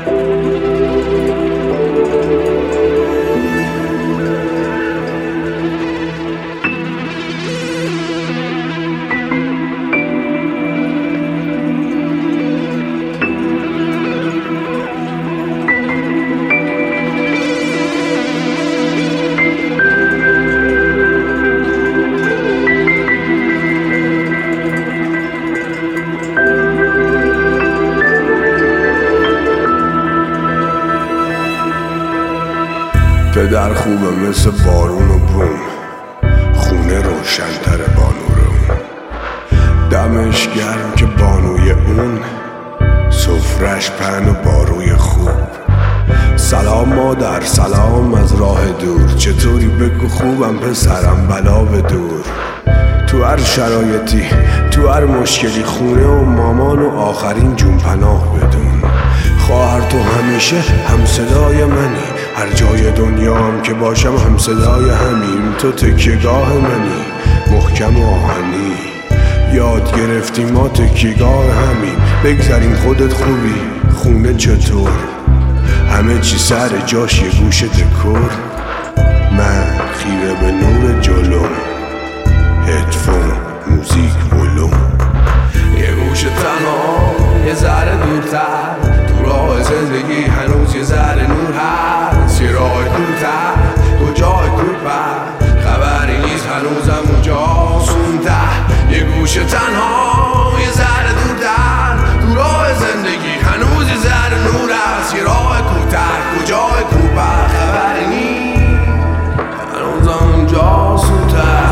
پدر خوبه مثل بارون و بوم، خونه روشن‌تر با نور اون، دمش گرم که بانوی اون، سفرش پهن و باروی خوب. سلام مادر، سلام از راه دور، چطوری بگو خوبم پسرم بلا به دور. تو هر شرایطی، تو هر مشکلی، خونه و مامان و آخرین جون پناه بدون. خواهر تو همیشه هم صدای منی، هر جای دنیا هم که باشم هم صدای همین. تو تکیه‌گاه منی، محکم و آهنی، یاد گرفتیم ما تکیه‌گاه همین. بگذاریم خودت خوبی، خونه چطور، همه چی سر جاش، یه گوش دکور. من خیره به نور جلو، هدفون موزیک ولوم، یه گوش تنها یه ذره دورتر، تو راه زندگی هنوز یه ذره نور هست. یه راه دورتر کجای کوپر، خبری نیست هنوزم اونجاست اون ته. یه گوش تنها یه ذره دورتر، تو راه زندگی هنوز یه ذره نور هست. یه راه کوتر کجای کوپر، خبری نیست هنوزم اونجاست اون ته.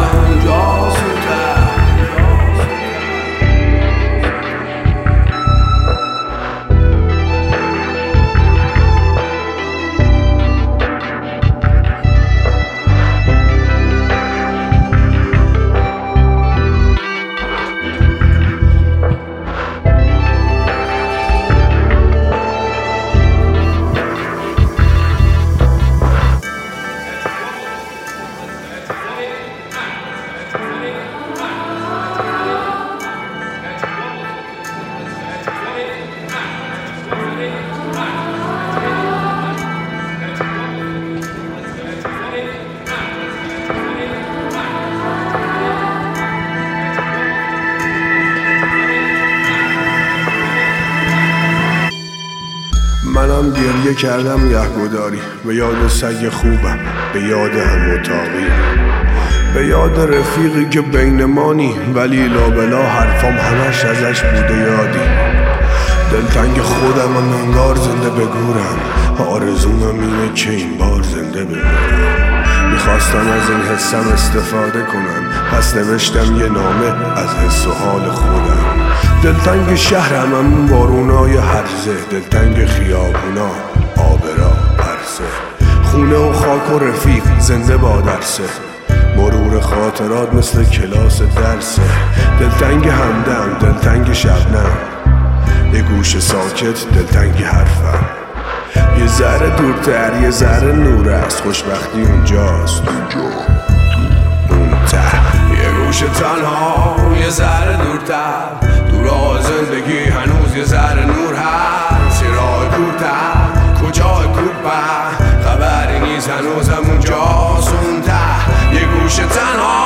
منم گریه کردم یهگداری، به یاد سگ خوبم، به یاد هم اتاقی، به یاد رفیقی که بین مانی، ولی لابلا حرفام همش ازش بوده یادی. دلتنگ خودم انگار زنده بگورم، آرزومم اینه که این بار زنده بمیرم. میخواستم از این حسم استفاده کنم، پس نوشتم یه نامه از حس و حال خودم. دلتنگ شهرم همون بارونای هرزه، دلتنگ خیابونا آبرا پرسه، خونه و خاک و رفیق زنده با درسه، مرور خاطرات مثل کلاس درسه. دلتنگ همدم، دلتنگ شبنم، یه گوش ساکت دلتنگ حرفم. یه ذره دورتر یه ذره نور است، خوشبختی اونجاست اون ته. یه گوش تنها یه ذره دورتر، تو راه زندگی هنوز یه ذره نور هست. یه راه دورتر کجای کوپر، خبری نیست هنوزم اونجاست اون ته. یه گوش تنها